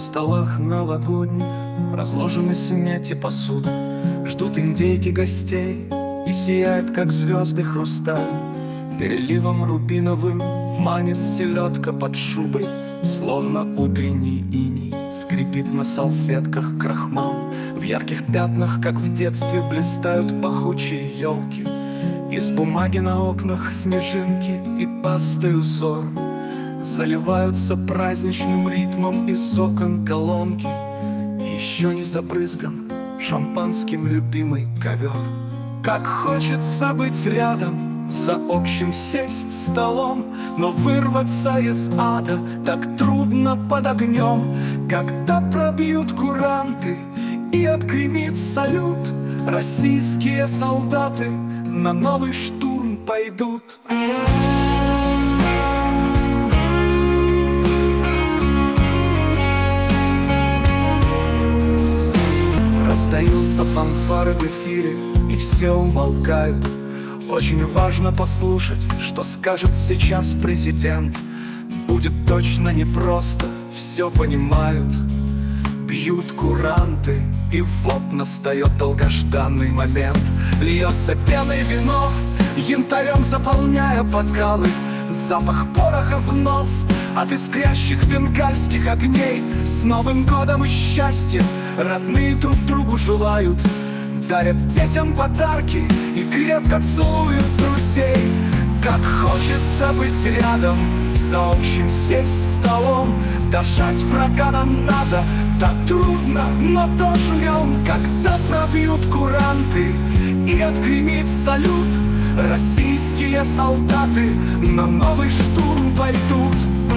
столах новогодних разложены смети посуды, ждут индейки гостей, и сияет, как звезды, хрусталь. Переливом рубиновым манит селедка под шубой, словно утренний иней скрипит на салфетках крахмал. В ярких пятнах, как в детстве, блистают пахучие елки. Из бумаги на окнах снежинки и пастой узор заливаются праздничным ритмом из окон колонки. И еще не забрызган шампанским любимый ковер. Как хочется быть рядом, за общим сесть столом, но вырваться из ада так трудно под огнем. Когда пробьют куранты и отгремит салют, российские солдаты на новый штурм пойдут. Раздаются фанфары в эфире, и все умолкают. Очень важно послушать, что скажет сейчас президент. Будет точно непросто, все понимают. Бьют куранты, и вот настает долгожданный момент. Льется пеной вино, янтарем заполняя бокалы. Запах пороха в нос от искрящих бенгальских огней. С Новым годом и счастьем родные друг другу желают, дарят детям подарки и крепко целуют друзей. Как хочется быть рядом, за общим сесть столом. Дожать врага нам надо, так трудно, но дожмем. Когда пробьют куранты и отгремит салют, российские солдаты на новый штурм пойдут.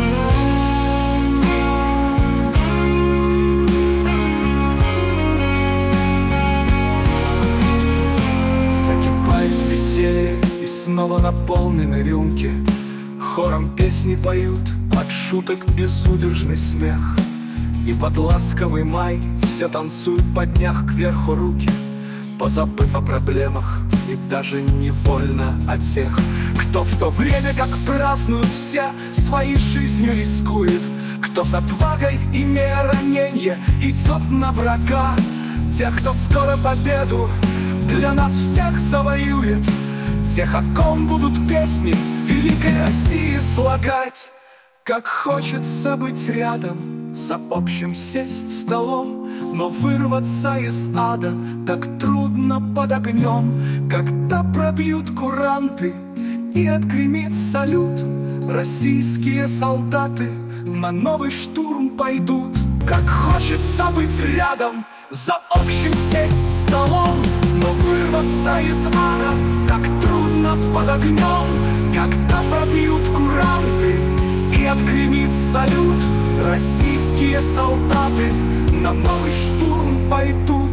Закипает веселье, и снова наполнены рюмки. Хором песни поют, от шуток безудержный смех. И под ласковый май все танцуют, подняв кверху руки, позабыв о проблемах и даже невольно о тех, кто в то время, как празднуют все, своей жизнью рискует. Кто с отвагой, имея раненье, идет на врага. Тех, кто скоро победу для нас всех завоюет. Тех, о ком будут песни великой России слагать. Как хочется быть рядом, за общим сесть столом, но вырваться из ада так трудно под огнем. Когда пробьют куранты и отгремит салют, российские солдаты на новый штурм пойдут. Как хочется быть рядом, за общим сесть столом, но вырваться из ада так трудно под огнем. Когда пробьют куранты и отгремит салют, российские солдаты на новый штурм пойдут.